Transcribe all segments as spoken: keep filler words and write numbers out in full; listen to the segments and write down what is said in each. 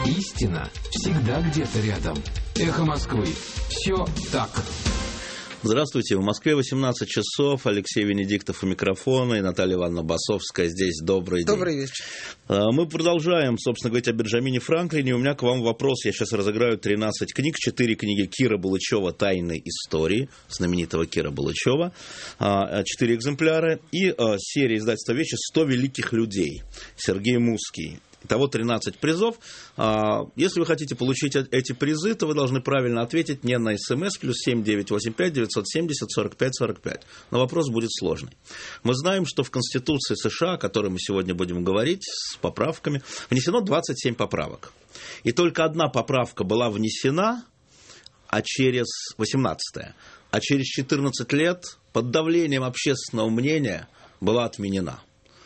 Истина всегда где-то рядом. Эхо Москвы. Все так. Здравствуйте. В Москве восемнадцать часов. Алексей Венедиктов у микрофона и Наталья Ивановна Басовская здесь. Добрый день. Добрый вечер. Мы продолжаем, собственно, говорить о Бенджамине Франклине. У меня к вам вопрос. Я сейчас разыграю тринадцать книг. Четыре книги Кира Булычева «Тайны истории», знаменитого Кира Булычева. Четыре экземпляра. И серия издательства «Вещи» «сто великих людей». Сергей Мусский. Итого тринадцать призов. Если вы хотите получить эти призы, то вы должны правильно ответить не на СМС плюс семь девятьсот восемьдесят пять девятьсот семьдесят сорок пять сорок пять. Но вопрос будет сложный. Мы знаем, что в Конституции США, о которой мы сегодня будем говорить, с поправками, внесено двадцать семь поправок. И только одна поправка была внесена, а через восемнадцатая, а через четырнадцать лет под давлением общественного мнения была отменена.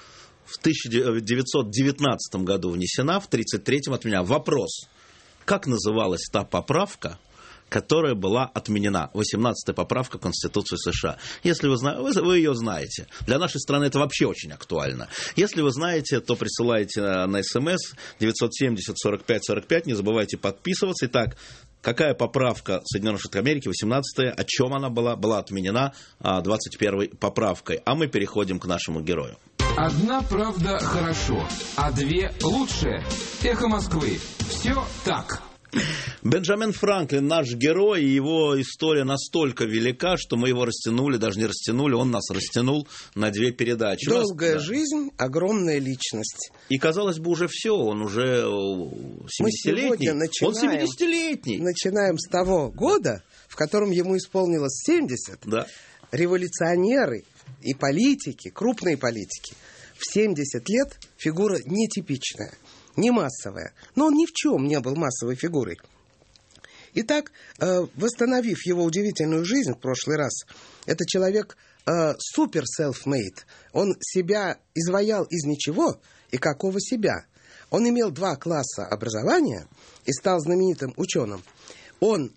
В тысяча девятьсот девятнадцатом году внесена, в тридцать третьем отменена. Вопрос, как называлась та поправка, которая была отменена? восемнадцатая поправка Конституции США. Если вы знаете, вы, вы ее знаете. Для нашей страны это вообще очень актуально. Если вы знаете, то присылайте на, на СМС девятьсот семьдесят сорок пять сорок пять. Не забывайте подписываться. Итак, какая поправка Соединенных Штатов Америки, восемнадцатая, о чем она была? Была отменена двадцать первой поправкой. А мы переходим к нашему герою. Одна правда хорошо, а две лучше. Эхо Москвы. Все так. Бенджамин Франклин, наш герой, и его история настолько велика, что мы его растянули, даже не растянули, он нас растянул на две передачи. Долгая нас, жизнь, да. Огромная личность. И, казалось бы, уже все, он уже семидесятилетний. Он семидесятилетний. Начинаем с того года, в котором ему исполнилось семьдесят. Да. Революционеры и политики, крупные политики, в семьдесят лет фигура нетипичная, не массовая. Но он ни в чем не был массовой фигурой. Итак, восстановив его удивительную жизнь в прошлый раз, это человек супер self-made. Он себя изваял из ничего. И какого себя? Он имел два класса образования и стал знаменитым ученым. Он,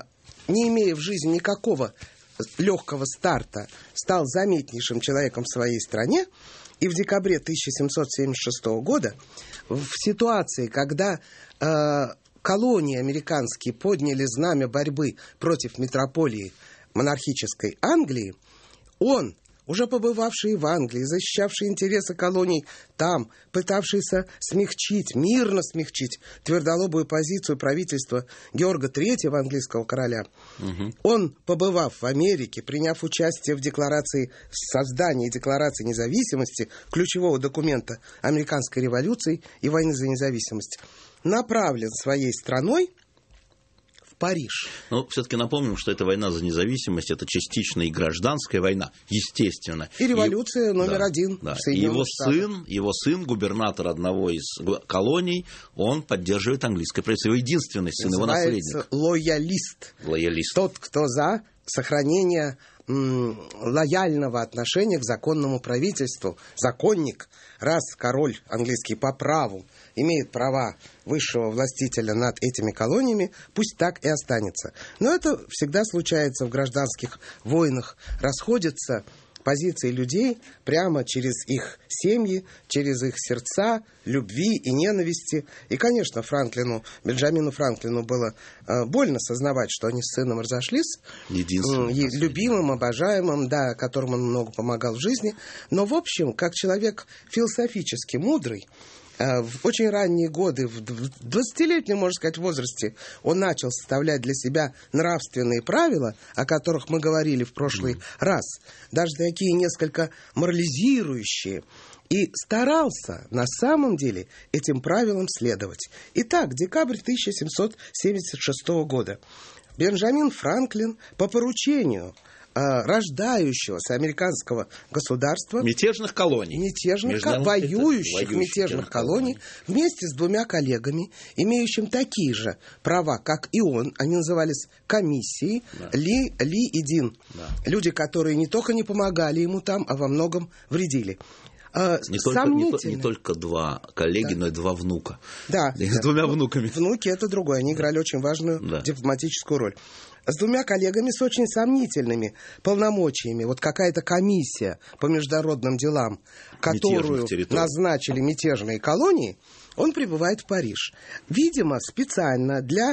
не имея в жизни никакого легкого старта, стал заметнейшим человеком в своей стране. И в декабре тысяча семьсот семьдесят шестого года, в ситуации, когда э, колонии американские подняли знамя борьбы против метрополии монархической Англии, он, уже побывавший в Англии, защищавший интересы колоний там, пытавшийся смягчить, мирно смягчить твердолобую позицию правительства Георга Третьего, английского короля, угу. Он, побывав в Америке, приняв участие в декларации, в создании Декларации независимости, ключевого документа американской революции и войны за независимость, направлен своей страной Париж. Но все-таки напомним, что эта война за независимость, это частично и гражданская война, естественно. И революция и, номер да, один да. в Соединенных его Штатах. сын, его сын, губернатор одного из колоний, он поддерживает английское правительство. Его единственный сын, называется его наследник. Лоялист. Лоялист. Тот, кто за сохранение м, лояльного отношения к законному правительству. Законник. Раз король английский по праву имеет права высшего властителя над этими колониями, пусть так и останется. Но это всегда случается в гражданских войнах. Расходятся позиции людей прямо через их семьи, через их сердца, любви и ненависти. И, конечно, Франклину, Бенджамину Франклину было э, больно сознавать, что они с сыном разошлись. Единственным. Э, любимым, обожаемым, да, которому он много помогал в жизни. Но, в общем, как человек философически мудрый, в очень ранние годы, в двадцатилетнем, можно сказать, возрасте, он начал составлять для себя нравственные правила, о которых мы говорили в прошлый mm. раз, даже такие несколько морализирующие, и старался на самом деле этим правилам следовать. Итак, декабрь тысяча семьсот семьдесят шестого года. Бенджамин Франклин по поручению рождающегося американского государства, мятежных колоний, мятежных, воюющих, воюющих мятежных колоний, колоний, вместе с двумя коллегами, имеющим такие же права, как и он, они назывались комиссией, да. Ли, Ли и Дин. Да. Люди, которые не только не помогали ему там, а во многом вредили. Не только, не, то, не только два коллеги, да. но и два внука. Да. И с двумя внуками. Внуки — это другое. Они играли очень важную да. дипломатическую роль. С двумя коллегами с очень сомнительными полномочиями. Вот какая-то комиссия по международным делам, которую назначили мятежные колонии, он прибывает в Париж. Видимо, специально для,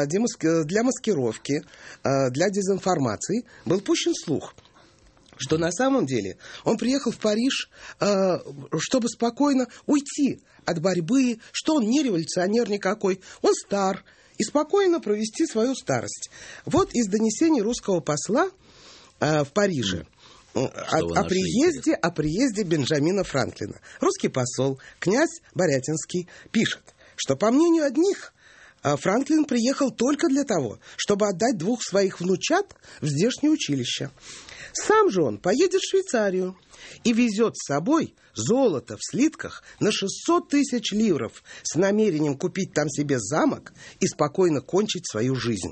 для маскировки, для дезинформации был пущен слух, что на самом деле он приехал в Париж, чтобы спокойно уйти от борьбы, что он не революционер никакой, он стар, и спокойно провести свою старость. Вот из донесений русского посла в Париже. О, о, приезде, о приезде Бенджамина Франклина. Русский посол, князь Борятинский, пишет, что, по мнению одних, Франклин приехал только для того, чтобы отдать двух своих внучат в здешнее училище. Сам же он поедет в Швейцарию и везет с собой золото в слитках на шестьсот тысяч ливров с намерением купить там себе замок и спокойно кончить свою жизнь.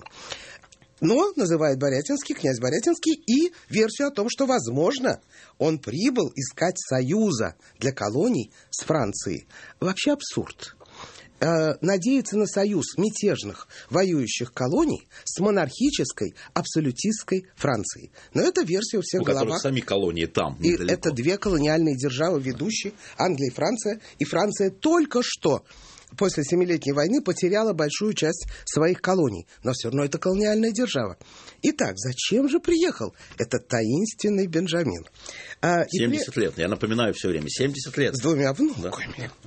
Но называет Борятинский, князь Борятинский, и версию о том, что, возможно, он прибыл искать союза для колоний с Францией. Вообще абсурд. Э, надеяться на союз мятежных воюющих колоний с монархической, абсолютистской Францией. Но это версия у всех в головах. Сами колонии там, и это две колониальные державы ведущие, Англия и Франция. И Франция только что после Семилетней войны потеряла большую часть своих колоний. Но все равно это колониальная держава. Итак, зачем же приехал этот таинственный Бенджамин? семьдесят при... лет, я напоминаю все время, семьдесят лет. С двумя внуками. Да.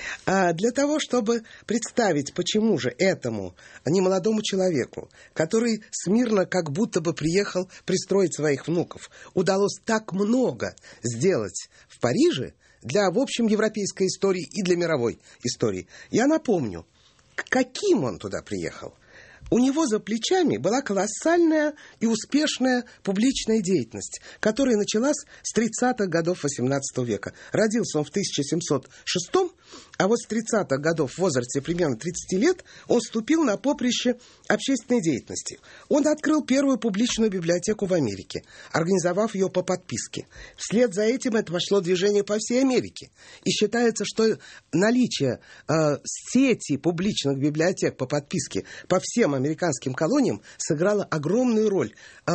А для того, чтобы представить, почему же этому немолодому человеку, который смирно как будто бы приехал пристроить своих внуков, удалось так много сделать в Париже, для, в общем, европейской истории и для мировой истории. Я напомню, каким он туда приехал. У него за плечами была колоссальная и успешная публичная деятельность, которая началась с тридцатых годов восемнадцатого века. Родился он в тысяча семьсот шестом, а вот с тридцатых годов в возрасте примерно тридцати лет он вступил на поприще общественной деятельности. Он открыл первую публичную библиотеку в Америке, организовав ее по подписке. Вслед за этим это пошло движение по всей Америке. И считается, что наличие э, сети публичных библиотек по подписке по всем американским колониям сыграло огромную роль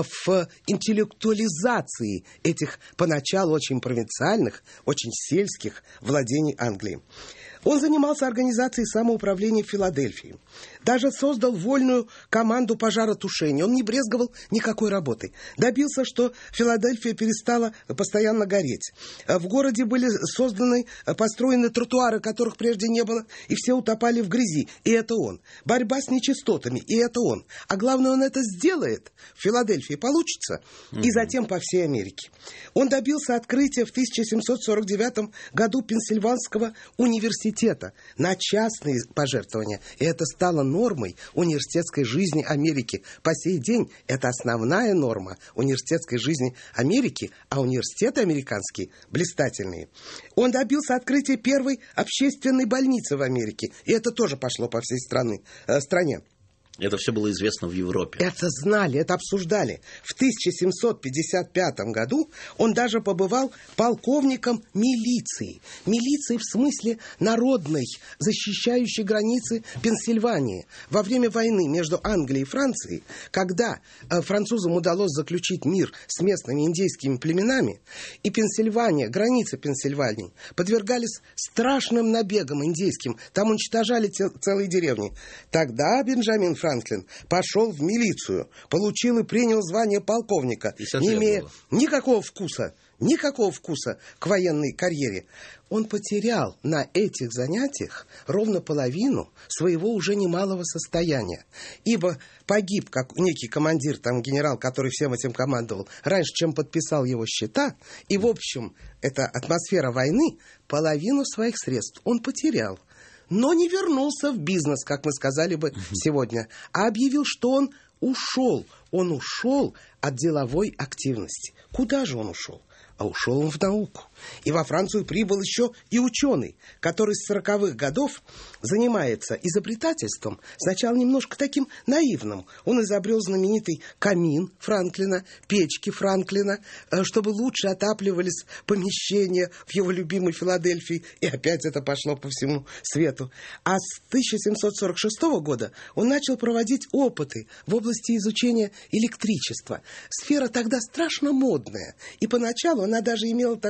в интеллектуализации этих поначалу очень провинциальных, очень сельских владений Англии. Он занимался организацией самоуправления в Филадельфии. Даже создал вольную команду пожаротушения. Он не брезговал никакой работой. Добился, что Филадельфия перестала постоянно гореть. В городе были созданы, построены тротуары, которых прежде не было, и все утопали в грязи. И это он. Борьба с нечистотами. И это он. А главное, он это сделает. В Филадельфии получится. Mm-hmm. И затем по всей Америке. Он добился открытия в тысяча семьсот сорок девятом году Пенсильванского университета на частные пожертвования. И это стало нормой университетской жизни Америки. По сей день это основная норма университетской жизни Америки, а университеты американские блистательные. Он добился открытия первой общественной больницы в Америке. И это тоже пошло по всей страны, э, стране. Это все было известно в Европе. Это знали, это обсуждали. В тысяча семьсот пятьдесят пятом году он даже побывал полковником милиции. Милиции в смысле народной, защищающей границы Пенсильвании. Во время войны между Англией и Францией, когда э, французам удалось заключить мир с местными индейскими племенами, и Пенсильвания, границы Пенсильвании, подвергались страшным набегам индейским. Там уничтожали те, целые деревни. Тогда Бенджамин Франклин пошел в милицию, получил и принял звание полковника, не имея было. никакого вкуса, никакого вкуса к военной карьере. Он потерял на этих занятиях ровно половину своего уже немалого состояния, ибо погиб как некий командир, там генерал, который всем этим командовал, раньше, чем подписал его счета, и, в общем, эта атмосфера войны, половину своих средств он потерял. Но не вернулся в бизнес, как мы сказали бы сегодня, а объявил, что он ушел. Он ушел от деловой активности. Куда же он ушел? А ушел он в науку. И во Францию прибыл еще и ученый, который с сороковых годов занимается изобретательством, сначала немножко таким наивным. Он изобрел знаменитый камин Франклина, печки Франклина, чтобы лучше отапливались помещения в его любимой Филадельфии. И опять это пошло по всему свету. А с тысяча семьсот сорок шестого года он начал проводить опыты в области изучения электричества. Сфера тогда страшно модная. И поначалу она даже имела такой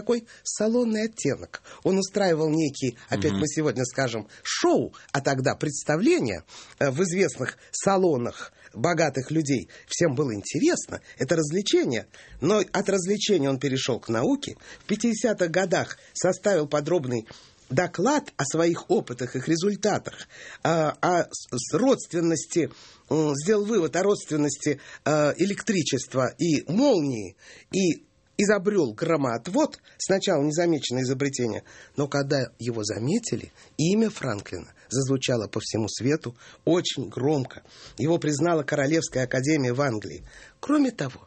салонный оттенок. Он устраивал некий, опять mm-hmm. мы сегодня скажем, шоу, а тогда представления э, в известных салонах богатых людей. Всем было интересно, это развлечение. Но от развлечения он перешел к науке. В пятидесятых годах составил подробный доклад о своих опытах, их результатах, о, о родственности, сделал вывод о родственности электричества и молнии, и изобрел громоотвод, сначала незамеченное изобретение, но когда его заметили, имя Франклина зазвучало по всему свету очень громко. Его признала Королевская академия в Англии. Кроме того,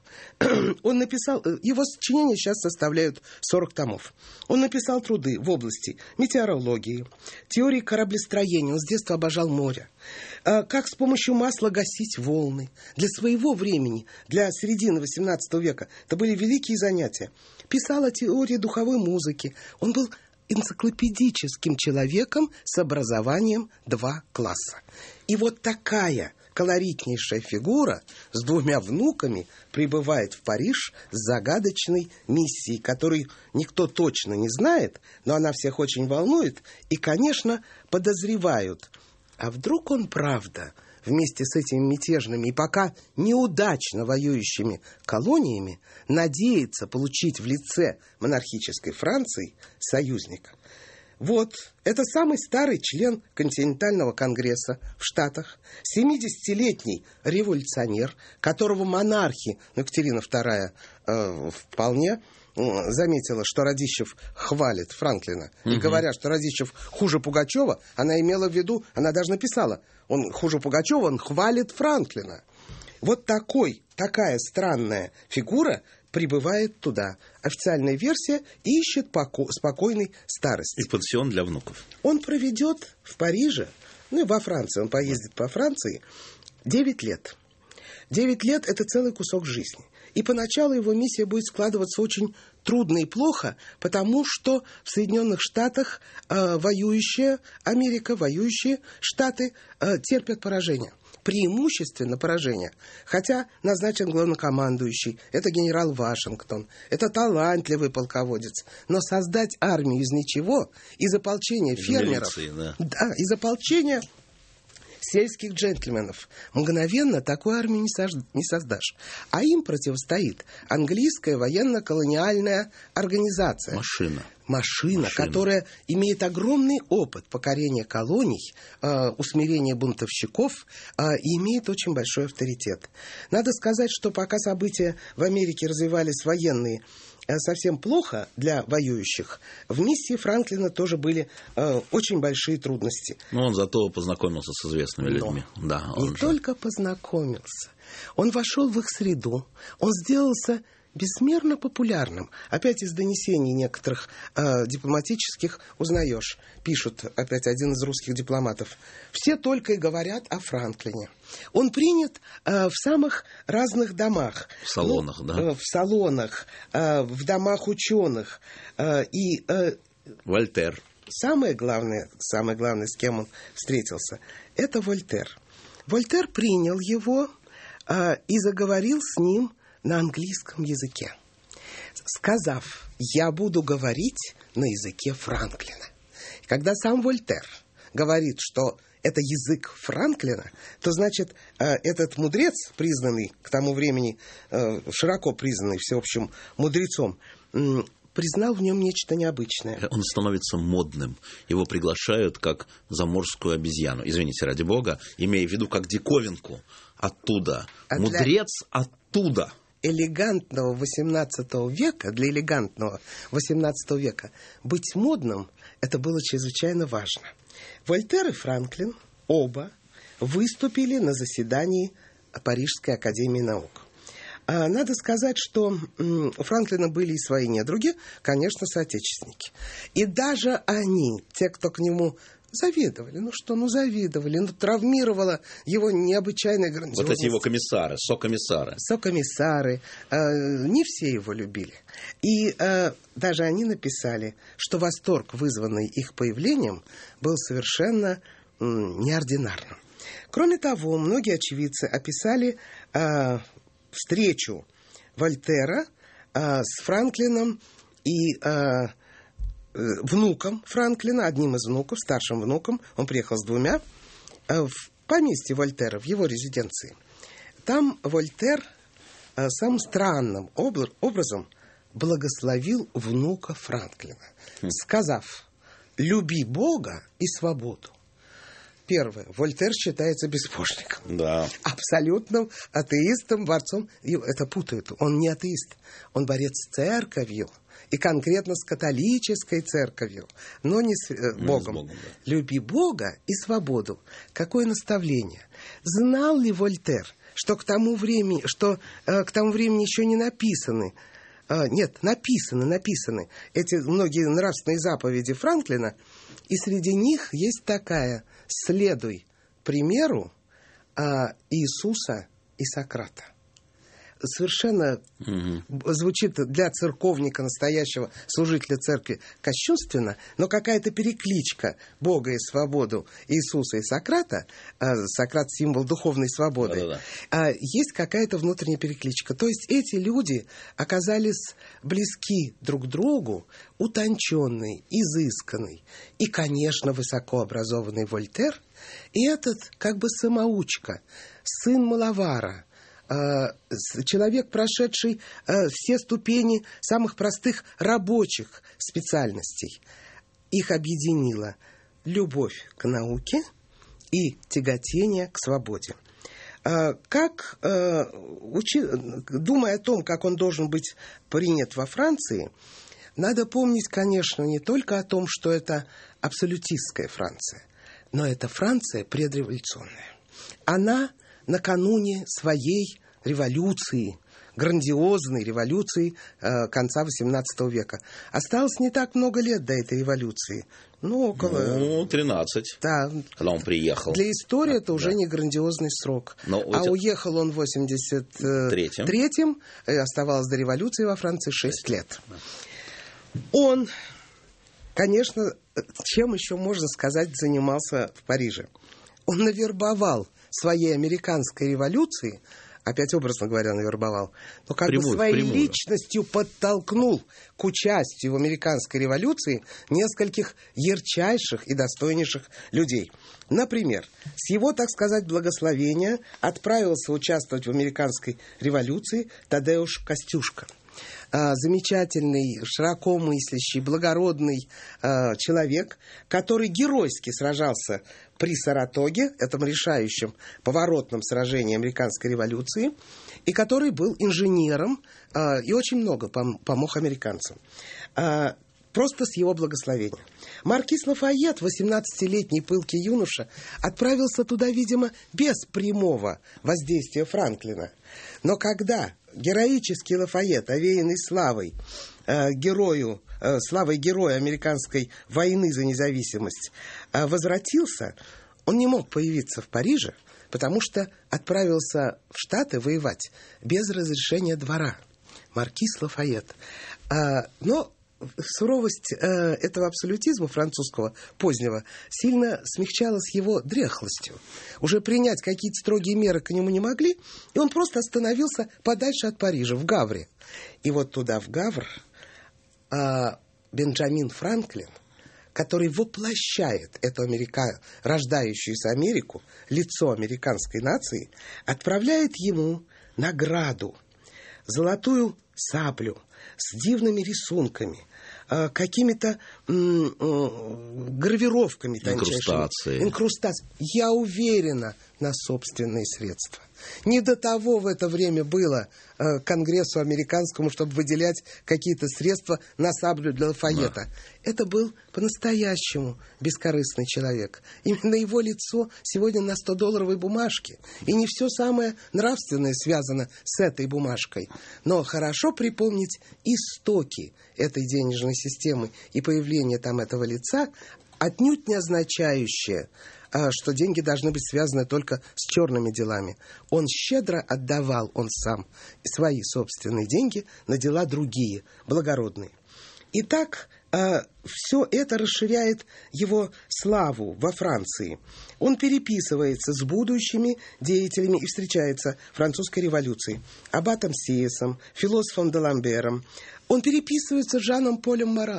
он написал, его сочинения сейчас составляют сорок томов. Он написал труды в области метеорологии, теории кораблестроения. Он с детства обожал море. Как с помощью масла гасить волны. Для своего времени, для середины восемнадцатого века, это были великие занятия. Писал о теории духовой музыки. Он был энциклопедическим человеком с образованием два класса. И вот такая колоритнейшая фигура с двумя внуками прибывает в Париж с загадочной миссией, которую никто точно не знает, но она всех очень волнует. И, конечно, подозревают, а вдруг он правда вместе с этими мятежными и пока неудачно воюющими колониями надеется получить в лице монархической Франции союзника. Вот, это самый старый член континентального конгресса в Штатах, семидесятилетний революционер, которого монархи, ну, Екатерина вторая э, вполне э, заметила, что Радищев хвалит Франклина. Угу. И говоря, что Радищев хуже Пугачева, она имела в виду, она даже написала, он хуже Пугачева, он хвалит Франклина. Вот такой, такая странная фигура прибывает туда. Официальная версия ищет поко- спокойной старости. И пансион для внуков. Он проведет в Париже, ну и во Франции, он поездит по Франции, девять лет. девять лет – это целый кусок жизни. И поначалу его миссия будет складываться очень трудно и плохо, потому что в Соединенных Штатах э, воюющая Америка, воюющие Штаты э, терпят поражение. Преимущественно поражение. Хотя назначен главнокомандующий, это генерал Вашингтон, это талантливый полководец. Но создать армию из ничего, из ополчения из фермеров, милиции, да. Да, из ополчения сельских джентльменов, мгновенно такую армию не, сож... не создашь. А им противостоит английская военно-колониальная организация. Машина. Машина, Машина, которая имеет огромный опыт покорения колоний, э, усмирения бунтовщиков э, и имеет очень большой авторитет. Надо сказать, что пока события в Америке развивались военные э, совсем плохо для воюющих, в миссии Франклина тоже были э, очень большие трудности. Но он зато познакомился с известными людьми. Но да, не же... только познакомился. Он вошел в их среду, он сделался безмерно популярным. Опять из донесений некоторых э, дипломатических узнаешь. Пишут, опять один из русских дипломатов. Все только и говорят о Франклине. Он принят э, в самых разных домах. В салонах, ну, да? Э, в салонах, э, в домах ученых. Э, и... Э, Вольтер. Самое главное, самое главное, с кем он встретился, это Вольтер. Вольтер принял его э, и заговорил с ним на английском языке, сказав, я буду говорить на языке Франклина. Когда сам Вольтер говорит, что это язык Франклина, то, значит, этот мудрец, признанный к тому времени, широко признанный всеобщим мудрецом, признал в нем нечто необычное. Он становится модным. Его приглашают как заморскую обезьяну. Извините, ради бога, имея в виду как диковинку оттуда. А мудрец для... оттуда. Элегантного восемнадцатого века, для элегантного восемнадцатого века быть модным, это было чрезвычайно важно. Вольтер и Франклин оба выступили на заседании Парижской академии наук. Надо сказать, что у Франклина были и свои недруги, конечно, соотечественники. И даже они, те, кто к нему завидовали, ну что, ну завидовали, ну травмировала его необычайная грандиозность. Вот эти его комиссары, сокомиссары. Сокомиссары, э, не все его любили. И э, даже они написали, что восторг, вызванный их появлением, был совершенно э, неординарным. Кроме того, многие очевидцы описали э, встречу Вольтера э, с Франклином и э, внуком Франклина, одним из внуков, старшим внуком, он приехал с двумя, в поместье Вольтера, в его резиденции. Там Вольтер самым странным образом благословил внука Франклина, сказав: «Люби Бога и свободу». Первое. Вольтер считается безбожником. Да. Абсолютным атеистом, борцом. Это путают. Он не атеист. Он борец с церковью. И конкретно с католической церковью. Но не с э, Богом. Не с Богом, да. Люби Бога и свободу. Какое наставление. Знал ли Вольтер, что к тому времени, что, э, к тому времени еще не написаны, э, нет, написаны, написаны эти многие нравственные заповеди Франклина, и среди них есть такая: следуй примеру а, Иисуса и Сократа. Совершенно угу. звучит для церковника, настоящего служителя церкви, кощунственно, но какая-то перекличка Бога и свободу Иисуса и Сократа, а, Сократ — символ духовной свободы, да, да, да. А, есть какая-то внутренняя перекличка. То есть эти люди оказались близки друг к другу, утонченный, изысканный и, конечно, высокообразованный Вольтер, и этот как бы самоучка, сын маловара, человек, прошедший все ступени самых простых рабочих специальностей. Их объединила любовь к науке и тяготение к свободе. Как, думая о том, как он должен быть принят во Франции, надо помнить, конечно, не только о том, что это абсолютистская Франция, но это Франция предреволюционная. Она накануне своей революции, грандиозной революции э, конца восемнадцатого века. Осталось не так много лет до этой революции. Ну, около... Ну, тринадцать, да. Когда он приехал. Для истории а, это уже да. не грандиозный срок. Но а эти... уехал он в восемьдесят третьем, э, оставалось до революции во Франции шесть лет. Он, конечно, чем еще можно сказать, занимался в Париже. Он навербовал своей американской революции, опять образно говоря, навербовал, но как прямую, бы своей прямую. личностью подтолкнул к участию в американской революции нескольких ярчайших и достойнейших людей. Например, с его, так сказать, благословения отправился участвовать в американской революции Тадеуш Костюшка. Замечательный, широко мыслящий, благородный э, человек, который геройски сражался при Саратоге, этом решающем поворотном сражении американской революции, и который был инженером э, и очень много пом- помог американцам. Э, просто с его благословения. Маркиз Лафайет, восемнадцатилетний пылкий юноша, отправился туда, видимо, без прямого воздействия Франклина. Но когда героический Лафайет, овеянный славой, э, герою, э, славой героя американской войны за независимость, э, возвратился, он не мог появиться в Париже, потому что отправился в Штаты воевать без разрешения двора. Маркиз Лафайет. Э, но суровость э, этого абсолютизма французского позднего сильно смягчалась его дряхлостью. Уже принять какие-то строгие меры к нему не могли, и он просто остановился подальше от Парижа, в Гавре. И вот туда, в Гавр, э, Бенджамин Франклин, который воплощает эту Америка... рождающуюся Америку, лицо американской нации, отправляет ему награду, золотую саблю с дивными рисунками, э, какими-то м- м- гравировками тончайшими. Инкрустацией. Я уверена, на собственные средства. Не до того в это время было э, Конгрессу американскому, чтобы выделять какие-то средства на саблю для Лафайета. Да. Это был по-настоящему бескорыстный человек. Именно его лицо сегодня на сто-долларовой бумажке. И не все самое нравственное связано с этой бумажкой. Но хорошо припомнить истоки этой денежной системы и появление там этого лица, отнюдь не означающее, что деньги должны быть связаны только с черными делами. Он щедро отдавал, он сам, свои собственные деньги на дела другие, благородные. Итак, все это расширяет его славу во Франции. Он переписывается с будущими деятелями и встречается в французской революции. Аббатом Сиесом, философом Даламбером. Он переписывается с Жаном Полем Маратом,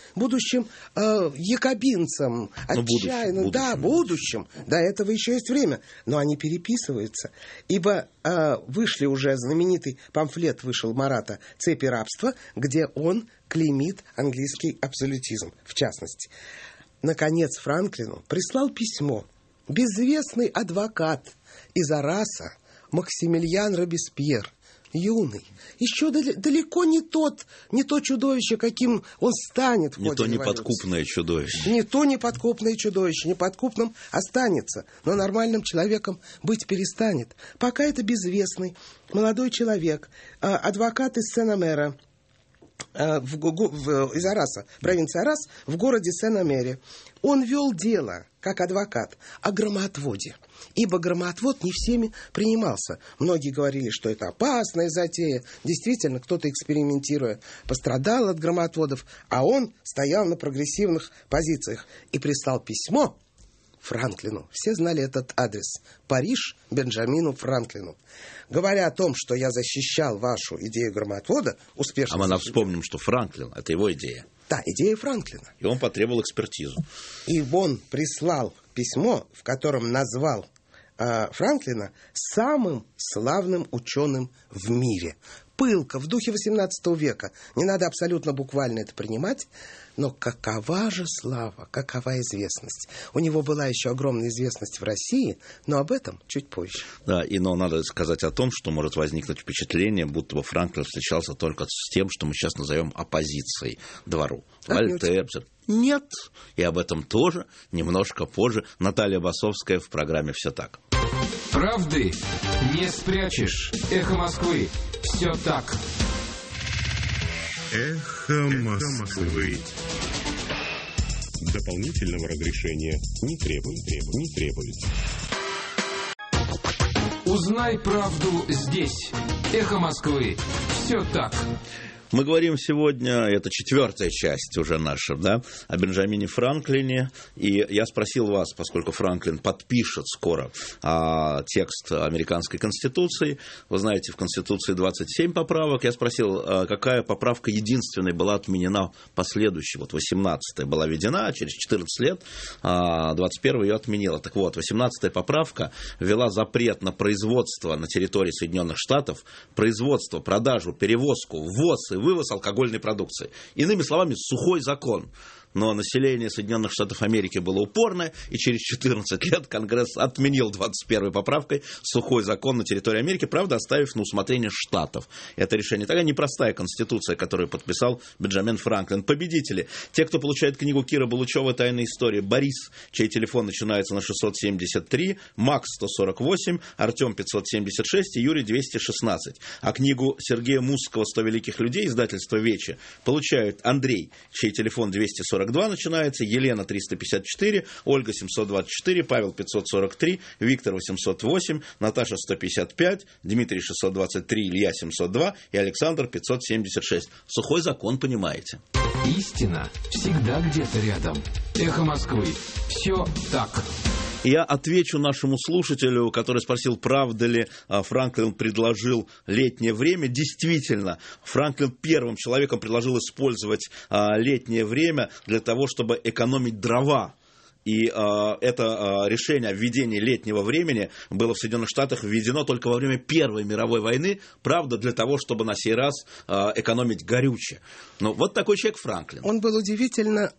будущим э, якобинцам, отчаянным, будущем, да, будущим. До этого еще есть время. Но они переписываются. Ибо э, вышли уже, знаменитый памфлет вышел Марата «Цепи рабства», где он клеймит английский абсолютизм, в частности. Наконец, Франклину прислал письмо безвестный адвокат из Арраса Максимилиан Робеспьер, юный, еще далеко не тот, не то чудовище, каким он станет в ходе революции. Не то неподкупное чудовище. Не то неподкупное чудовище, неподкупным останется, но нормальным человеком быть перестанет. Пока это безвестный молодой человек, адвокат из Сен-Амера, В, в, из Арраса, провинции Аррас, в городе Сен-Амере. Он вел дело, как адвокат, о громоотводе. Ибо громоотвод не всеми принимался. Многие говорили, что это опасная затея. Действительно, кто-то, экспериментируя, пострадал от громоотводов, а он стоял на прогрессивных позициях и прислал письмо Франклину. Все знали этот адрес. Париж, Бенджамину Франклину. Говоря о том, что я защищал вашу идею громоотвода, успешно... А мы нам вспомним, что Франклин – это его идея. Да, идея Франклина. И он потребовал экспертизу. И он прислал письмо, в котором назвал э, Франклина самым славным ученым в мире. Пылко, в духе восемнадцатого века. Не надо абсолютно буквально это принимать. Но какова же слава, какова известность? У него была еще огромная известность в России, но об этом чуть позже. Да, и но надо сказать о том, что может возникнуть впечатление, будто бы Франклин встречался только с тем, что мы сейчас назовем оппозицией двору. Вольтер. Нет, и об этом тоже немножко позже. Наталья Басовская в программе «Все так». Правды не спрячешь. Эхо Москвы. Все так. Эхо Москвы. Дополнительного разрешения не требует, требует, не требует. Узнай правду здесь. Эхо Москвы. Все так. Мы говорим сегодня, это четвертая часть уже наша, да, о Бенджамине Франклине. И я спросил вас, поскольку Франклин подпишет скоро а, текст американской Конституции. Вы знаете, в Конституции двадцать семь поправок. Я спросил, а, какая поправка единственной была отменена последующей. Вот восемнадцатая была введена, а через четырнадцать лет а, двадцать первая ее отменила. Так вот, восемнадцатая поправка ввела запрет на производство на территории Соединенных Штатов, производство, продажу, перевозку, ввоз и вывоз алкогольной продукции. Иными словами, сухой закон. Но население Соединенных Штатов Америки было упорное, и через четырнадцать лет Конгресс отменил двадцать первой поправкой сухой закон на территории Америки, правда, оставив на усмотрение штатов это решение. Такая непростая конституция, которую подписал Бенджамин Франклин. Победители. Те, кто получает книгу Кира Булычева «Тайная история». Борис, чей телефон начинается на шестьсот семьдесят три, Макс сто сорок восемь, Артем пятьсот семьдесят шесть и Юрий двести шестнадцать. А книгу Сергея Мусского «сто великих людей», издательство «Вече», получают Андрей, чей телефон двести сорок два начинается, Елена триста пятьдесят четыре, Ольга семьсот двадцать четыре, Павел пятьсот сорок три, Виктор восемьсот восемь, Наташа сто пятьдесят пять, Дмитрий шестьсот двадцать три, Илья семьсот два и Александр пятьсот семьдесят шесть. Сухой закон, понимаете. Истина всегда где-то рядом. Эхо Москвы. Все так. Я отвечу нашему слушателю, который спросил, правда ли Франклин предложил летнее время. Действительно, Франклин первым человеком предложил использовать летнее время для того, чтобы экономить дрова. И э, это э, решение о введении летнего времени было в Соединенных Штатах введено только во время Первой мировой войны, правда, для того, чтобы на сей раз э, экономить горючее. Ну, вот такой человек Франклин. Он был удивительно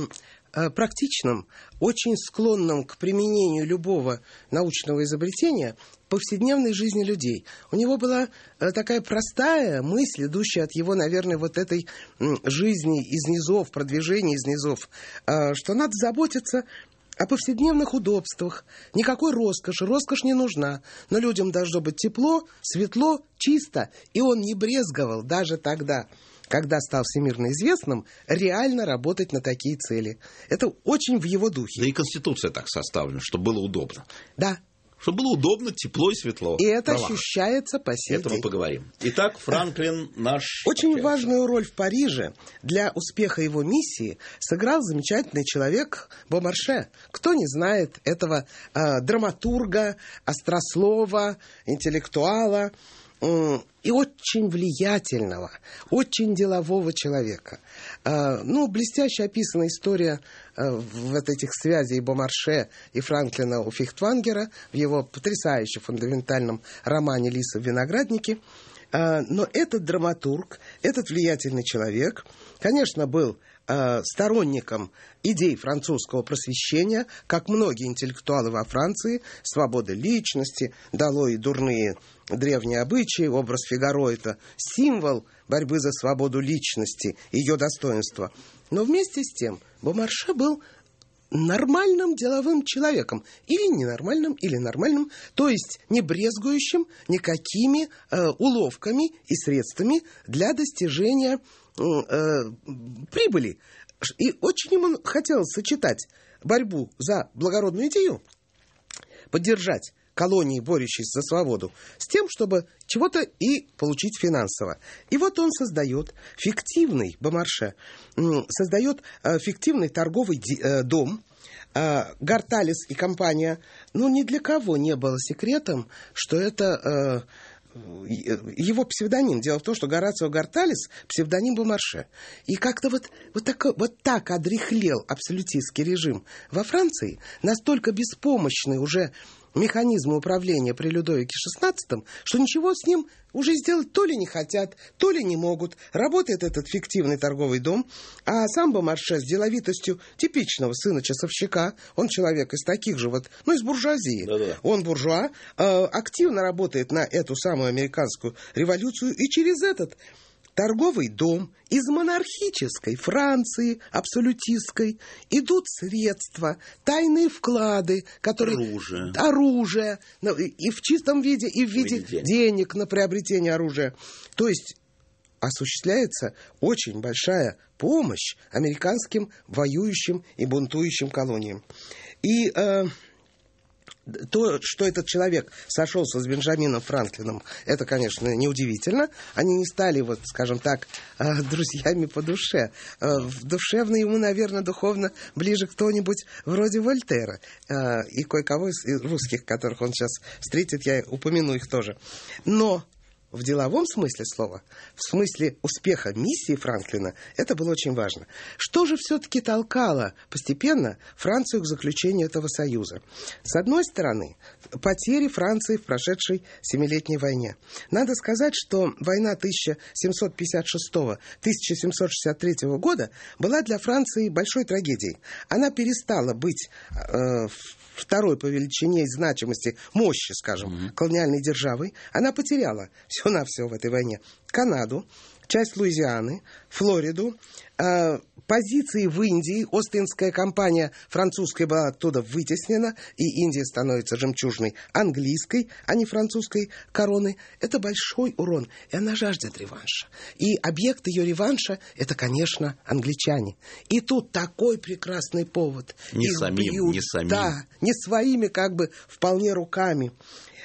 практичным, очень склонным к применению любого научного изобретения в повседневной жизни людей. У него была такая простая мысль, идущая от его, наверное, вот этой жизни из низов, продвижения из низов, что надо заботиться о повседневных удобствах. Никакой роскоши, роскошь не нужна, но людям должно быть тепло, светло, чисто. И он не брезговал даже тогда, когда стал всемирно известным, реально работать на такие цели. Это очень в его духе. Да и Конституция так составлена, чтобы было удобно. Да. Чтобы было удобно, тепло и светло. И это Права. ощущается по сей Это день. мы поговорим. Итак, Франклин наш... Очень важную роль в Париже для успеха его миссии сыграл замечательный человек Бомарше. Кто не знает этого э, драматурга, острослова, интеллектуала и очень влиятельного, очень делового человека. Ну, блестяще описана история вот этих связей Бомарше и Франклина у Фихтвангера в его потрясающе фундаментальном романе «Лиса в винограднике». Но этот драматург, этот влиятельный человек, конечно, был сторонником идей французского просвещения, как многие интеллектуалы во Франции, свободы личности, долой дурные древние обычаи, образ Фигаро – это символ борьбы за свободу личности, ее достоинства. Но вместе с тем Бомарше был нормальным деловым человеком, или ненормальным, или нормальным, то есть не брезгующим никакими э, уловками и средствами для достижения э, прибыли. И очень ему хотелось сочетать борьбу за благородную идею, поддержать колонии, борющиеся за свободу, с тем, чтобы чего-то и получить финансово. И вот он создает фиктивный, Бомарше, создает фиктивный торговый дом, Гарталис и компания. Ну, ни для кого не было секретом, что это его псевдоним. Дело в том, что Горацио Гарталис – псевдоним Бомарше. И как-то вот, вот, так, вот так одряхлел абсолютистский режим во Франции, настолько беспомощный уже механизмы управления при Людовике шестнадцатом, что ничего с ним уже сделать то ли не хотят, то ли не могут. Работает этот фиктивный торговый дом, а сам Бомарше с деловитостью типичного сына часовщика, он человек из таких же вот, ну, из буржуазии. Да-да. Он буржуа, э, активно работает на эту самую американскую революцию, и через этот торговый дом из монархической Франции, абсолютистской, идут средства, тайные вклады, которые... Оружие. Оружие. И в чистом виде, и в виде денег. денег на приобретение оружия. То есть осуществляется очень большая помощь американским воюющим и бунтующим колониям. И... Э, То, что этот человек сошелся с Бенджамином Франклином, это, конечно, неудивительно. Они не стали, вот, скажем так, друзьями по душе. Душевно ему, наверное, духовно ближе кто-нибудь вроде Вольтера. И кое-кого из русских, которых он сейчас встретит, я упомяну их тоже. Но в деловом смысле слова, в смысле успеха миссии Франклина, это было очень важно. Что же все-таки толкало постепенно Францию к заключению этого союза? С одной стороны, потери Франции в прошедшей Семилетней войне. Надо сказать, что война тысяча семьсот пятьдесят шестого — тысяча семьсот шестьдесят третьего года была для Франции большой трагедией. Она перестала быть э, второй по величине и значимости, мощи, скажем, mm-hmm. колониальной державой. Она потеряла всего-навсего в этой войне Канаду, часть Луизианы, Флориду, э, позиции в Индии. Остинская компания французская была оттуда вытеснена, и Индия становится жемчужной английской, а не французской короны. Это большой урон, и она жаждет реванша. И объект ее реванша – это, конечно, англичане. И тут такой прекрасный повод. Не Их самим, бьют, не самим. Да, не своими, как бы, вполне руками.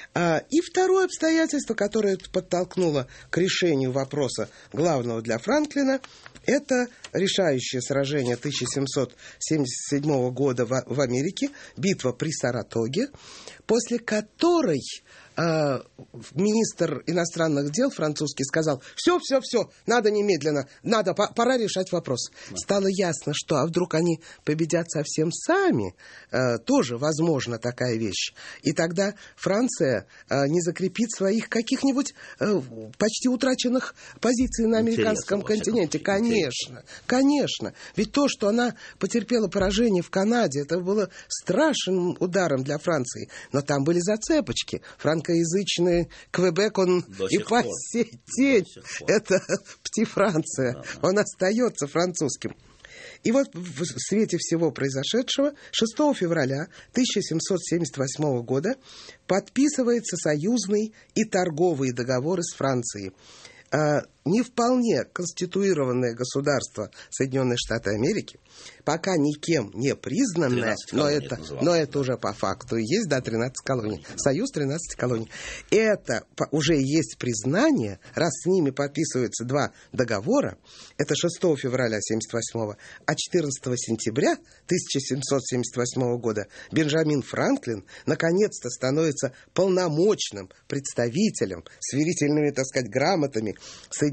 И второе обстоятельство, которое подтолкнуло к решению вопроса главного для Франклина, это решающее сражение тысяча семьсот семьдесят седьмого года в Америке, битва при Саратоге, после которой э, министр иностранных дел французский сказал: все, все, все, надо немедленно, надо, пора решать вопрос. Стало ясно, что а вдруг они победят совсем сами, э, тоже возможна такая вещь. И тогда Франция э, не закрепит своих каких-нибудь э, почти утраченных позиций на американском континенте. Конечно, конечно. Ведь то, что она потерпела поражение в Канаде, это было страшным ударом для Франции. Но там были зацепочки. Франкоязычный Квебек, он До и по пор. сей день, это Пти-Франция. Да, да. Он остается французским. И вот в свете всего произошедшего шестого февраля тысяча семьсот семьдесят восьмого года подписывается союзный и торговый договор с Францией. Не вполне конституированное государство Соединенные Штаты Америки, пока никем не признанное, но это, это но это уже по факту и есть, да, тринадцать колоний. Союз тринадцати колоний. Это уже есть признание, раз с ними подписываются два договора, это шестого февраля семьдесят восьмого, а четырнадцатого сентября тысяча семьсот семьдесят восьмого года Бенджамин Франклин наконец-то становится полномочным представителем с верительными, так сказать, грамотами Соединенных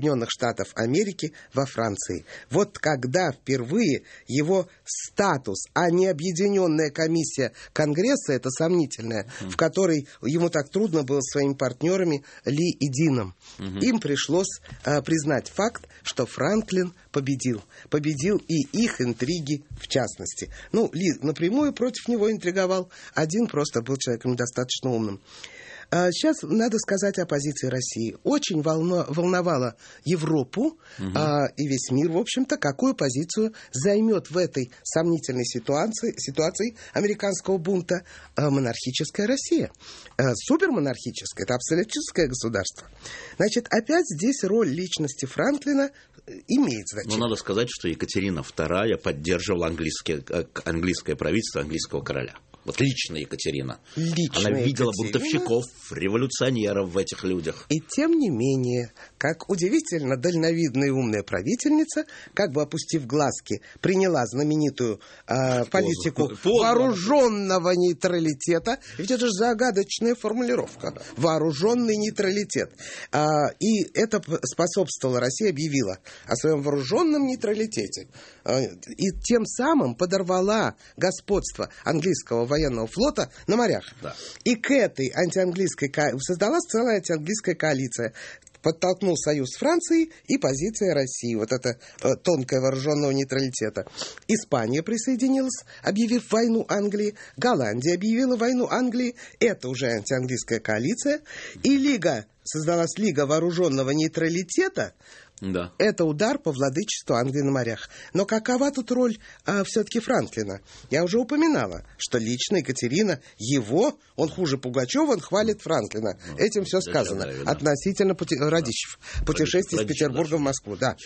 Соединенных Штатов Америки во Франции. Вот когда впервые его статус, а не объединенная комиссия Конгресса, это сомнительная, mm. в которой ему так трудно было с своими партнерами Ли и Дином, mm-hmm. им пришлось а, признать факт, что Франклин победил. Победил и их интриги в частности. Ну, Ли напрямую против него интриговал, один просто был человеком достаточно умным. Сейчас надо сказать о позиции России. Очень волно, волновало Европу угу. а, и весь мир, в общем-то, какую позицию займет в этой сомнительной ситуации, ситуации американского бунта а, монархическая Россия. А, супермонархическое, это абсолютистское государство. Значит, опять здесь роль личности Франклина имеет значение. Но надо сказать, что Екатерина вторая поддерживала английское, английское правительство английского короля. Вот лично Екатерина. Лично Она видела Екатерина. бунтовщиков, революционеров в этих людях. И тем не менее, как удивительно дальновидная и умная правительница, как бы опустив глазки, приняла знаменитую э, политику Позу. вооруженного нейтралитета. Ведь это же загадочная формулировка. Вооруженный нейтралитет. А, и это способствовало, Россия объявила о своем вооруженном нейтралитете. А, и тем самым подорвала господство английского военного флота на морях. Да. И к этой антианглийской ко... создалась целая антианглийская коалиция. Подтолкнул союз с Францией и позиция России. Вот это э, тонкое вооруженного нейтралитета. Испания присоединилась, объявив войну Англии. Голландия объявила войну Англии. Это уже антианглийская коалиция. И Лига, создалась Лига вооруженного нейтралитета. Да. Это удар по владычеству Англии на морях. Но какова тут роль а, все-таки Франклина? Я уже упоминала, что лично Екатерина, его, он хуже Пугачева, он хвалит Франклина. Ну, Этим все сказано. Да. Относительно пути... да. Радищев. Путешествие из Петербурга да. в Москву. Да.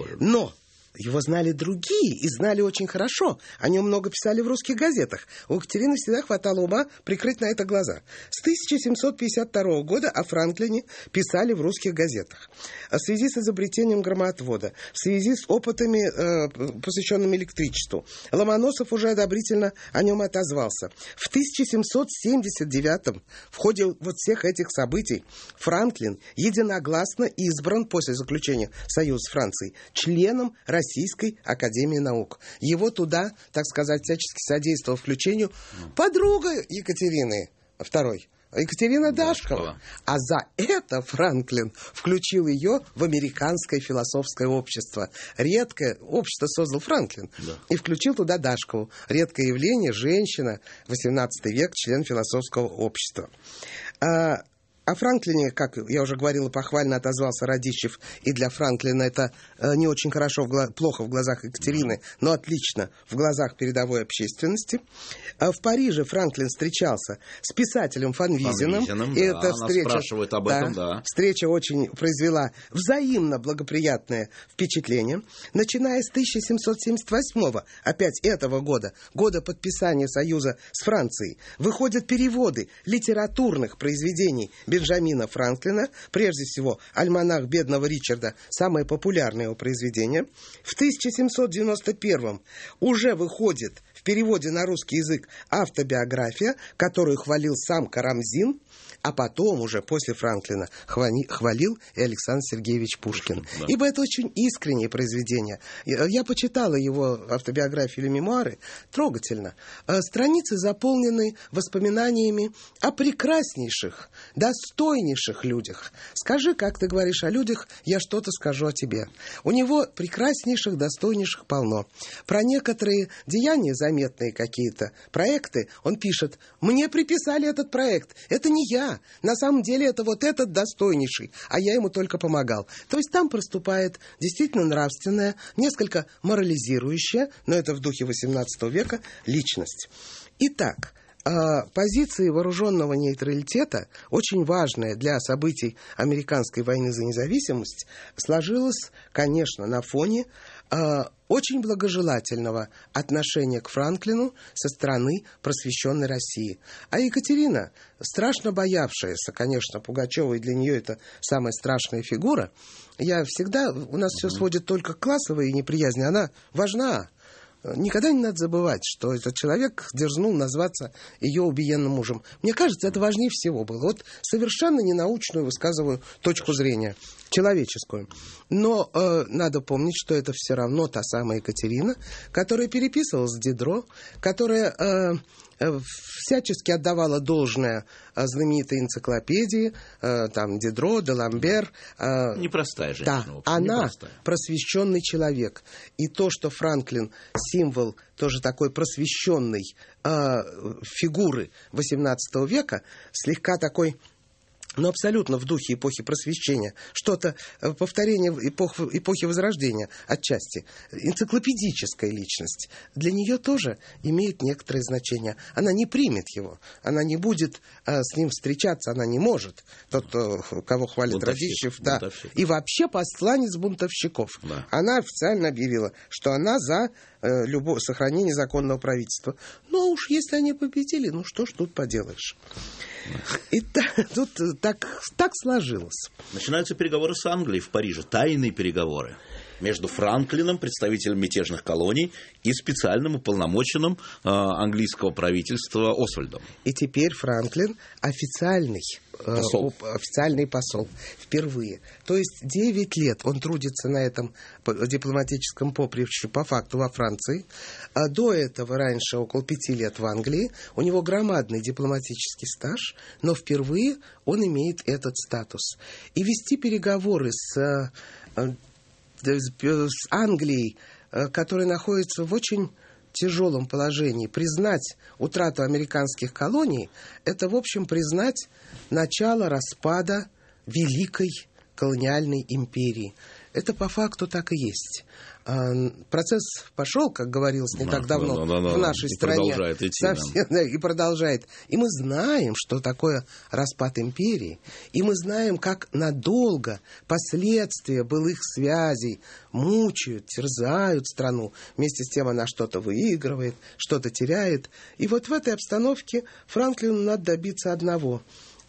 Но его знали другие и знали очень хорошо. О нем много писали в русских газетах. У Екатерины всегда хватало ума прикрыть на это глаза. С тысяча семьсот пятьдесят второго года о Франклине писали в русских газетах. В связи с изобретением громоотвода, в связи с опытами, э, посвященными электричеству. Ломоносов уже одобрительно о нем отозвался. В тысяча семьсот семьдесят девятом в ходе вот всех этих событий Франклин единогласно избран после заключения союза с Францией членом Российской академии наук. Его туда, так сказать, всячески содействовал включению подруга Екатерины второй. Екатерина Дашкова. А за это Франклин включил ее в Американское философское общество. Редкое общество создал Франклин. Да. И включил туда Дашкову. Редкое явление, женщина, восемнадцатый век, член философского общества. А, О Франклине, как я уже говорила, похвально отозвался Радищев, и для Франклина это э, не очень хорошо, в гла- плохо в глазах Екатерины, но отлично в глазах передовой общественности. А в Париже Франклин встречался с писателем Фан Визеном. Фан Визеном, и да, эта встреча, спрашивает об да, этом, да. Встреча очень произвела взаимно благоприятное впечатление. Начиная с тысяча семьсот семьдесят восьмого, опять этого года, года подписания союза с Францией, выходят переводы литературных произведений Бенджамина Франклина, прежде всего «Альманах бедного Ричарда», самое популярное его произведение. В тысяча семьсот девяносто первом уже выходит в переводе на русский язык автобиография, которую хвалил сам Карамзин, а потом уже после Франклина хвали, хвалил и Александр Сергеевич Пушкин. Да. Ибо это очень искреннее произведение. Я, я почитала его автобиографию или мемуары, трогательно. Страницы заполнены воспоминаниями о прекраснейших, достойнейших людях. Скажи, как ты говоришь о людях, я что-то скажу о тебе. У него прекраснейших, достойнейших полно. Про некоторые деяния заметные какие-то, проекты, он пишет: «Мне приписали этот проект, это не я. На самом деле это вот этот достойнейший, а я ему только помогал». То есть там проступает действительно нравственная, несколько морализирующая, но это в духе восемнадцатого века, личность. Итак, позиции вооруженного нейтралитета, очень важная для событий американской войны за независимость, сложилась, конечно, на фоне очень благожелательного отношения к Франклину со стороны просвещенной России. А Екатерина, страшно боявшаяся, конечно, Пугачева, и для нее это самая страшная фигура, я всегда, у нас все сводит только к классовой неприязни, она важна. Никогда не надо забывать, что этот человек дерзнул назваться ее убиенным мужем. Мне кажется, это важнее всего было. Вот совершенно ненаучную высказываю точку зрения, человеческую. Но э, надо помнить, что это все равно та самая Екатерина, которая переписывалась с Дидро, которая э, э, всячески отдавала должное э, знаменитой энциклопедии, э, там Дидро, Деламбер. Э, непростая женщина. Да, общем, она непростая. Просвещенный человек. И то, что Франклин символ тоже такой просвещенной э, фигуры восемнадцатого века, слегка такой, но абсолютно в духе эпохи Просвещения, что-то, э, повторение эпох, эпохи Возрождения отчасти, энциклопедическая личность, для нее тоже имеет некоторое значение. Она не примет его, она не будет э, с ним встречаться, она не может. Тот, э, кого хвалит Бунтовщик, Радищев, да. бунтовщик. И вообще посланец бунтовщиков. Да. Она Она официально объявила, что она за э, любое сохранение законного правительства. Но уж если они победили, ну что ж тут поделаешь. И та, тут так, так сложилось. Начинаются переговоры с Англией в Париже, тайные переговоры между Франклином, представителем мятежных колоний, и специальным уполномоченным э, английского правительства Освальдом. И теперь Франклин официальный э, Посол. оп- официальный посол впервые. То есть девять лет он трудится на этом п- дипломатическом поприще по факту во Франции. А до этого раньше около пяти лет в Англии. У него громадный дипломатический стаж, но впервые он имеет этот статус. И вести переговоры с... э, с Англией, которая находится в очень тяжелом положении, признать утрату американских колоний, это, в общем, признать начало распада великой колониальной империи. Это по факту так и есть. Процесс пошел, как говорилось не Да, так давно, да, да, да, в нашей и стране. продолжает идти, Совсем, да, и продолжает. И мы знаем, что такое распад империи. И мы знаем, как надолго последствия былых связей мучают, терзают страну. Вместе с тем она что-то выигрывает, что-то теряет. И вот в этой обстановке Франклину надо добиться одного,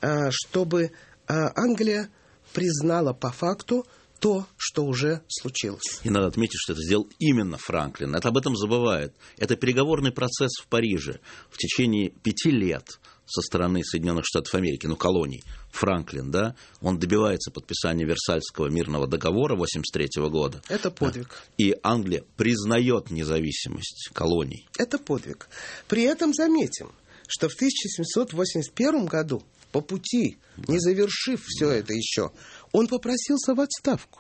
чтобы Англия признала по факту то, что уже случилось. И надо отметить, что это сделал именно Франклин. Это об этом забывают. Это переговорный процесс в Париже в течение пяти лет со стороны Соединенных Штатов Америки, ну, колоний. Франклин, да, он добивается подписания Версальского мирного договора восемьдесят третьего года. Это подвиг. Да. И Англия признает независимость колоний. Это подвиг. При этом заметим, что в тысяча семьсот восемьдесят первом году, по пути, не завершив все это еще, он попросился в отставку.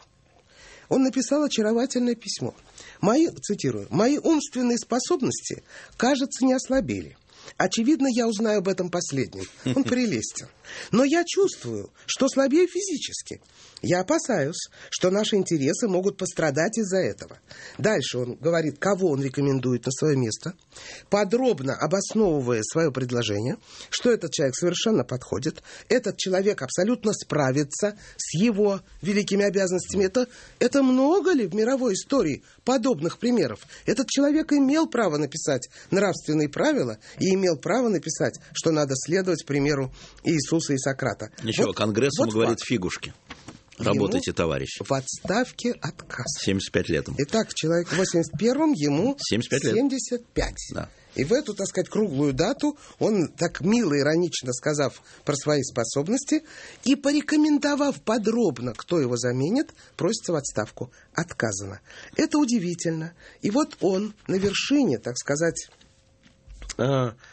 Он написал очаровательное письмо. Мои, цитирую, «Мои умственные способности, кажется, не ослабели. Очевидно, я узнаю об этом последнем». Он прелестен. «Но я чувствую, что слабее физически. Я опасаюсь, что наши интересы могут пострадать из-за этого». Дальше он говорит, кого он рекомендует на свое место, подробно обосновывая свое предложение, что этот человек совершенно подходит, этот человек абсолютно справится с его великими обязанностями. Это, это много ли в мировой истории подобных примеров? Этот человек имел право написать нравственные правила и имел право написать, что надо следовать примеру Иисуса и Сократа. Ничего, вот, Конгресс ему вот говорит факт. фигушки. Работайте, Ему товарищи. в отставке отказ. семьдесят пять лет ему. Итак, человек в восемьдесят первом, ему семьдесят пять лет. семьдесят пять. Да. И в эту, так сказать, круглую дату он, так мило, иронично сказав про свои способности и порекомендовав подробно, кто его заменит, просится в отставку. Отказано. Это удивительно. И вот он на вершине, так сказать, э,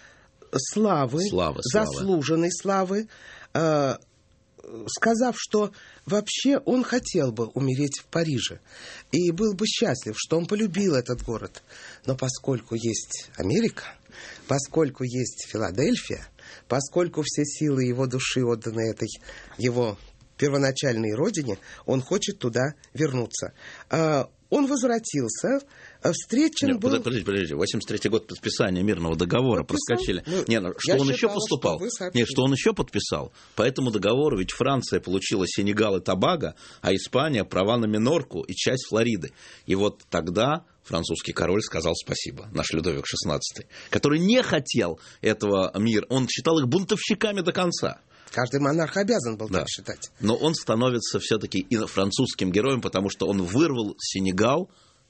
славы, Слава, слава. заслуженной славы, э, сказав, что вообще он хотел бы умереть в Париже и был бы счастлив, что он полюбил этот город. Но поскольку есть Америка, поскольку есть Филадельфия, поскольку все силы его души отданы этой его первоначальной родине, он хочет туда вернуться. Он возвратился, встречен Нет, был... Подождите, подождите, восемьдесят третий год подписания мирного договора, Подписал? проскочили. Ну, Не, ну, что я он считала, еще поступал? что вы сообщили. Нет, что он еще подписал? По этому договору ведь Франция получила Сенегал и Тобаго, а Испания права на Минорку и часть Флориды. И вот тогда французский король сказал спасибо, наш Людовик шестнадцатый, который не хотел этого мира, он считал их бунтовщиками до конца. Каждый монарх обязан был Да. так считать. Но он становится все-таки и французским героем, потому что он вырвал Сенегал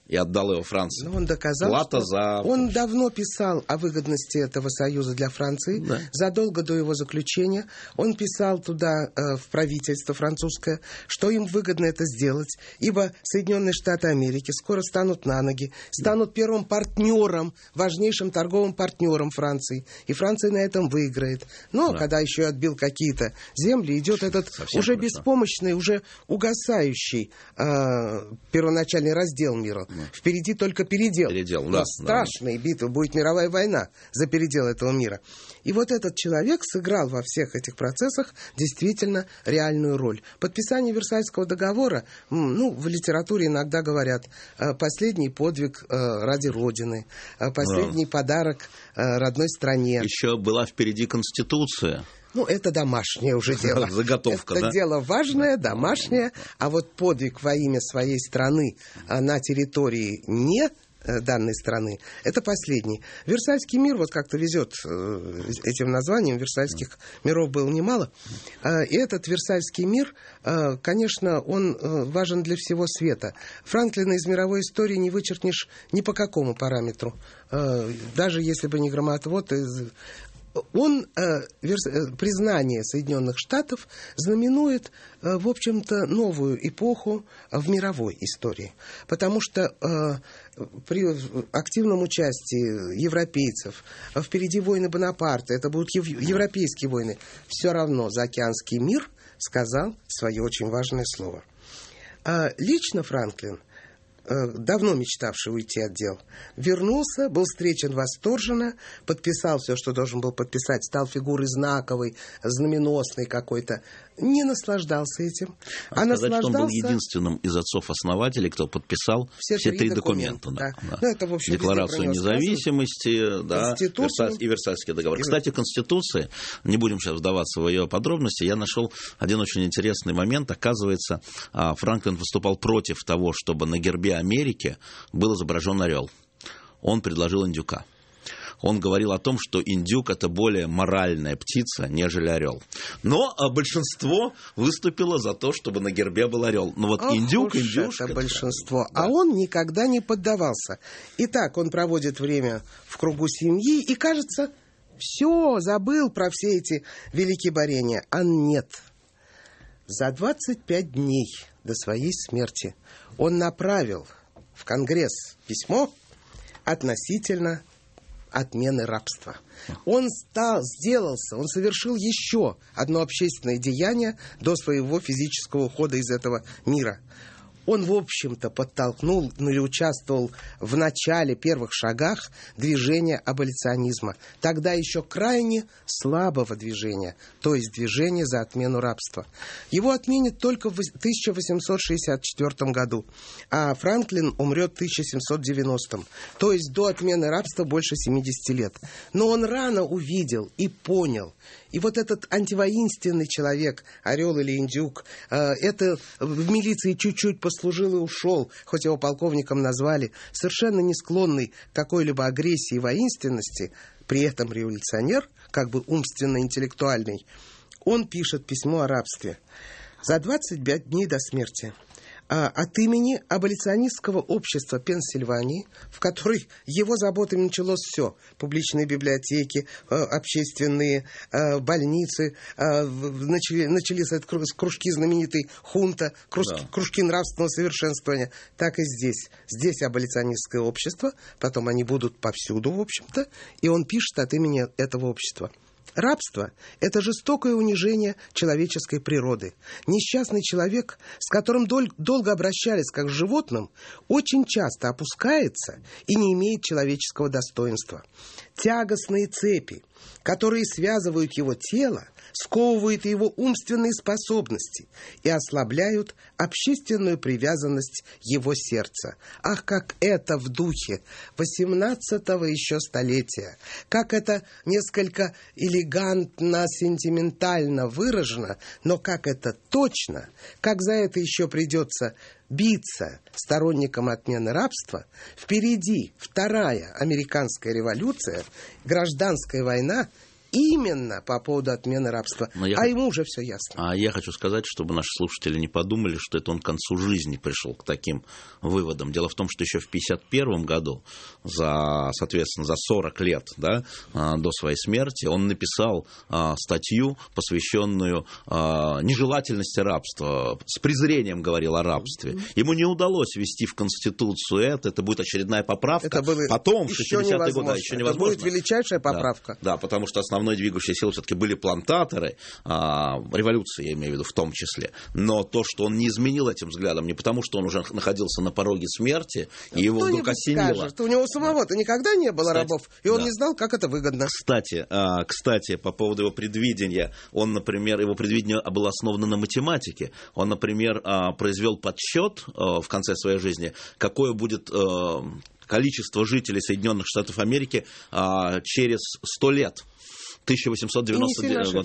и отдал его Франции. Но он доказал, Плата что за... он давно писал о выгодности этого союза для Франции, да. Задолго до его заключения. Он писал туда, э, в правительство французское, что им выгодно это сделать, ибо Соединенные Штаты Америки скоро станут на ноги, станут первым партнером, важнейшим торговым партнером Франции, и Франция на этом выиграет. Но да. когда еще отбил какие-то земли, идет этот Совсем уже хорошо. беспомощный, уже угасающий э, первоначальный раздел мира. Да. Впереди только передел. передел да, страшные да. битвы, будет мировая война за передел этого мира. И вот этот человек сыграл во всех этих процессах действительно реальную роль. Подписание Версальского договора, ну, в литературе иногда говорят, последний подвиг ради Родины, последний да. подарок родной стране. Еще была впереди Конституция. Ну, это домашнее уже дело. Заготовка, это да? дело важное, домашнее, а вот подвиг во имя своей страны на территории не данной страны, это последний. Версальский мир, вот как-то везет этим названием, Версальских миров было немало, и этот Версальский мир, конечно, он важен для всего света. Франклина из мировой истории не вычеркнешь ни по какому параметру, даже если бы не громоотвод из... Он, э, верс, э, признание Соединенных Штатов знаменует, э, в общем-то, новую эпоху в мировой истории. Потому что э, при активном участии европейцев, впереди войны Бонапарта, это будут ев, европейские войны, все равно заокеанский мир сказал свое очень важное слово. А лично Франклин, давно мечтавший уйти от дел, вернулся, был встречен восторженно, подписал все, что должен был подписать, стал фигурой знаковой, знаменосной какой-то. Не наслаждался этим, а, а наслаждался... наслаждался... что он был единственным из отцов-основателей, кто подписал все, все три документа. документа да. Да. Ну, это, в общем, Декларацию независимости да, Версаль... и Версальский договор. И... Кстати, Конституция, не будем сейчас вдаваться в ее подробности, я нашел один очень интересный момент. Оказывается, Франклин выступал против того, чтобы на гербе Америки был изображен орел. Он предложил индюка. Он говорил о том, что индюк – это более моральная птица, нежели орел. Но большинство выступило за то, чтобы на гербе был орел. Но вот Ох индюк, уж индюшка... это большинство. Да. А он никогда не поддавался. Итак, он проводит время в кругу семьи и, кажется, все, забыл про все эти великие борения. А нет. За двадцать пять дней до своей смерти он направил в Конгресс письмо относительно отмены рабства. Он стал, сделался, он совершил еще одно общественное деяние до своего физического ухода из этого мира. Он, в общем-то, подтолкнул, ну или участвовал в начале, первых шагах движения аболиционизма. Тогда еще крайне слабого движения, то есть движения за отмену рабства. Его отменят только в тысяча восемьсот шестьдесят четвёртом году, а Франклин умрет в тысяча семьсот девяностом, то есть до отмены рабства больше семидесяти лет. Но он рано увидел и понял. И вот этот антивоинственный человек, орел или индюк, э, это в милиции чуть-чуть послужил и ушел, хоть его полковником назвали, совершенно не склонный к какой-либо агрессии и воинственности, при этом революционер, как бы умственно-интеллектуальный, он пишет письмо о рабстве. За двадцать пять дней до смерти. От имени аболиционистского общества Пенсильвании, в которой его заботами началось все. Публичные библиотеки, общественные больницы, начали, начались кружки знаменитой хунта, кружки, да. кружки нравственного совершенствования. Так и здесь. Здесь аболиционистское общество, потом они будут повсюду, в общем-то, и он пишет от имени этого общества. Рабство – это жестокое унижение человеческой природы. Несчастный человек, с которым дол- долго обращались как с животным, очень часто опускается и не имеет человеческого достоинства. Тягостные цепи, которые связывают его тело, сковывают его умственные способности и ослабляют общественную привязанность его сердца. Ах, как это в духе восемнадцатого еще столетия! Как это несколько элегантно, сентиментально выражено, но как это точно, как за это еще придется биться сторонникам отмены рабства. Впереди вторая американская революция, гражданская война именно по поводу отмены рабства. Я... А ему уже все ясно. А я хочу сказать, чтобы наши слушатели не подумали, что это он к концу жизни пришел к таким выводам. Дело в том, что еще в пятьдесят первом году, за, соответственно, за сорок лет, да, до своей смерти, он написал а, статью, посвященную а, нежелательности рабства. С презрением говорил о рабстве. Mm-hmm. Ему не удалось ввести в Конституцию это. Это будет очередная поправка. Это было потом, в шестидесятые годы, еще невозможно. Это будет величайшая поправка. Да, да, потому что основной двигающей силой все-таки были плантаторы, а, революции, я имею в виду, в том числе. Но то, что он не изменил этим взглядом, не потому, что он уже находился на пороге смерти, и его вдруг осенило. Скажет, у него самого-то никогда не было, кстати, рабов, и он да. не знал, как это выгодно. Кстати, а, кстати, по поводу его предвидения, он, например, его предвидение было основано на математике. Он, например, а, произвел подсчет а, в конце своей жизни, какое будет а, количество жителей Соединенных Штатов Америки а, через сто лет. тысяча восемьсот девяносто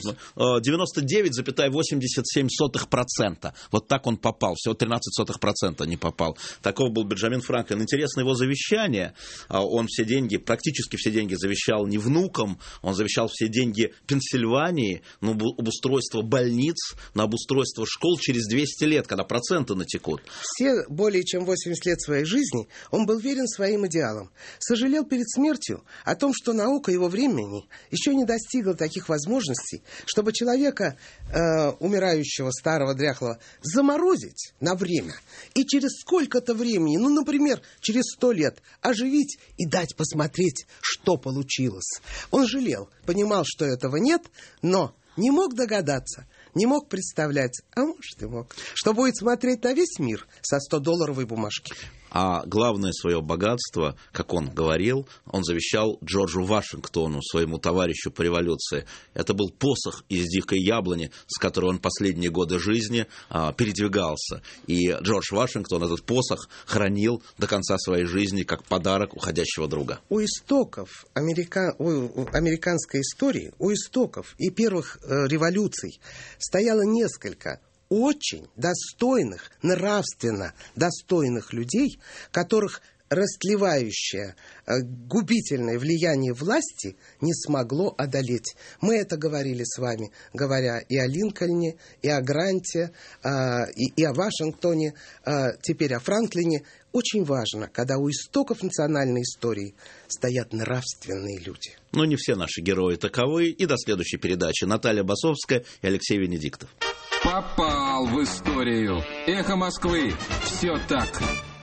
девять целых восемьдесят семь сотых процента. Вот так он попал. Всего тринадцать сотых процента не попал. Таков был Бенджамин Франклин. Интересно его завещание. Он все деньги, практически все деньги завещал не внукам. Он завещал все деньги Пенсильвании на обустройство больниц, на обустройство школ через двести лет, когда проценты натекут. Все более чем восемьдесят лет своей жизни он был верен своим идеалам. Сожалел перед смертью о том, что наука его времени еще не достигла достигла таких возможностей, чтобы человека, э, умирающего, старого, дряхлого, заморозить на время и через сколько-то времени, ну, например, через сто лет, оживить и дать посмотреть, что получилось. Он жалел, понимал, что этого нет, но не мог догадаться, не мог представлять, а может и мог, что будет смотреть на весь мир со сто-долларовой бумажки. А главное свое богатство, как он говорил, он завещал Джорджу Вашингтону, своему товарищу по революции. Это был посох из дикой яблони, с которой он последние годы жизни а, передвигался. И Джордж Вашингтон этот посох хранил до конца своей жизни как подарок уходящего друга. У истоков америка... у американской истории, у истоков и первых э, революций стояло несколько очень достойных, нравственно достойных людей, которых растлевающее, губительное влияние власти не смогло одолеть. Мы это говорили с вами, говоря и о Линкольне, и о Гранте, и, и о Вашингтоне, теперь о Франклине. Очень важно, когда у истоков национальной истории стоят нравственные люди. Но не все наши герои таковы. И до следующей передачи. Наталья Басовская и Алексей Венедиктов. Попал в историю. Эхо Москвы. Все так.